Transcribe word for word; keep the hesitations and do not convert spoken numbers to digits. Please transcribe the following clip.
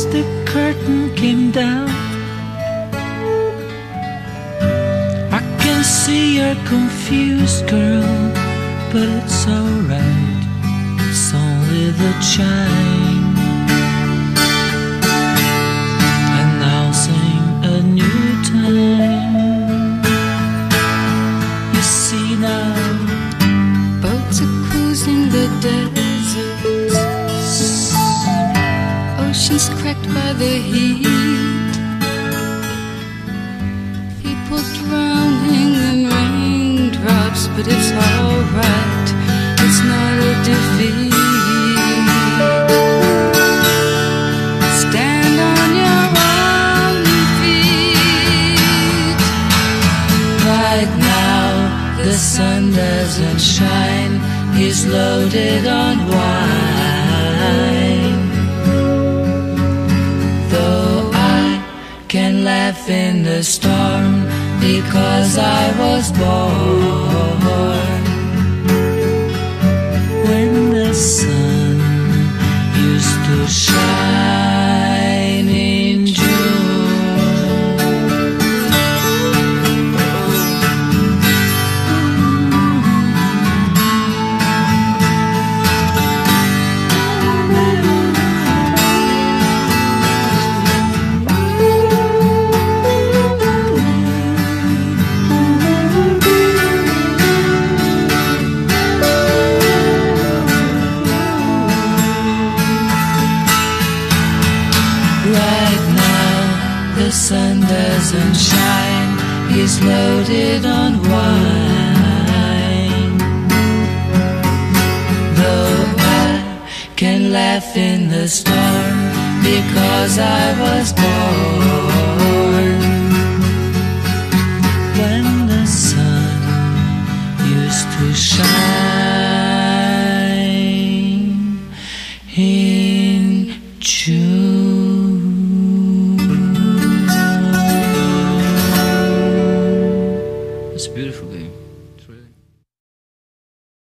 as the curtain came down, I can see you're confused, girl, but it's alright, it's only the chime. And I'll sing a new time. You see now, boats are cruising the desert, oceans cracked by the heat, people drowning in raindrops, but it's alright, it's not a defeat. Stand on your own feet. right now the sun doesn't shine, he's loaded on wine. Though I can laugh in the storm because I was born when the sun used to shine in June. Right now the sun doesn't shine, he's loaded on wine. Though I can laugh in the storm because I was born